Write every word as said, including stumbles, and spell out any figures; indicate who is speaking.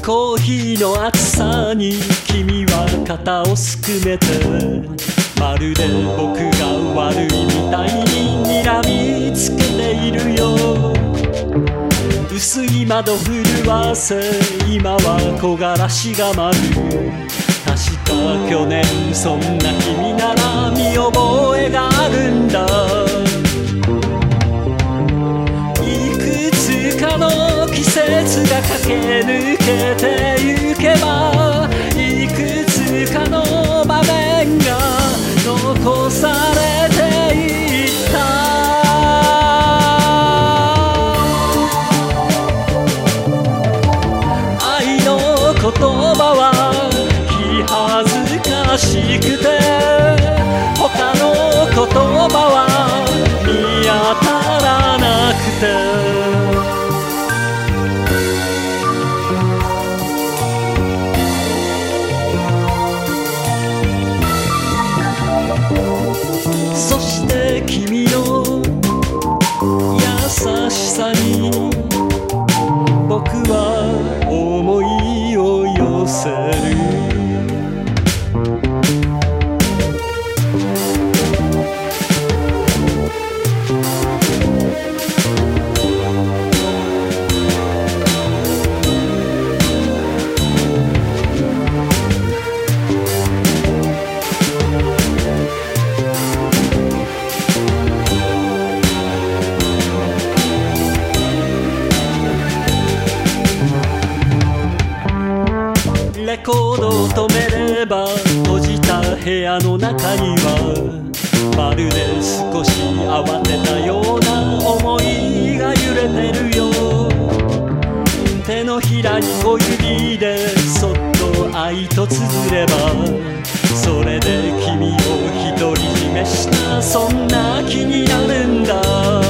Speaker 1: コーヒーの熱さに君は肩をすくめて、まるで僕が悪いみたいに睨みつけているよ。薄い窓震わせ今は木枯らしが舞う。確か去年そんな君なら見覚えがあるんだ。いくつかの季節が駆け抜けてゆけば、いくつかの場面が残されていった。愛の言葉は気恥ずかしくて、他の言葉は見当たらなくて。そして君の優しさに僕は思いを寄せる。レコードを止めれば閉じた部屋の中には、まるで少し慌てたような想いが揺れてるよ。手のひらに小指でそっと愛と綴れば、それで君を独り占めしたそんな気になるんだ。